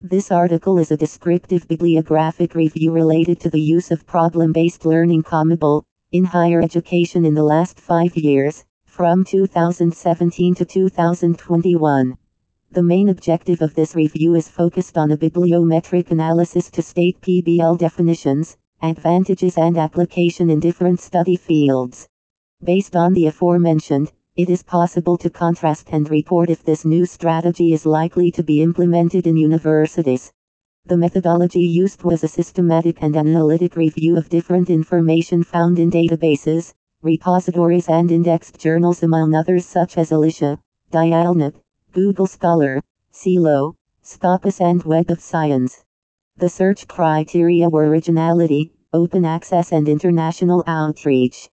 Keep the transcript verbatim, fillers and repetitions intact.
This article is a descriptive bibliographic review related to the use of problem-based learning (COMABLE) in higher education in the last five years, from two thousand seventeen to two thousand twenty-one. The main objective of this review is focused on a bibliometric analysis to state P B L definitions, advantages and application in different study fields. Based on the aforementioned, it is possible to contrast and report if this new strategy is likely to be implemented in universities. The methodology used was a systematic and analytic review of different information found in databases, repositories and indexed journals among others such as Alicia, Dialnet, Google Scholar, Silo, Scopus and Web of Science. The search criteria were originality, open access and international outreach.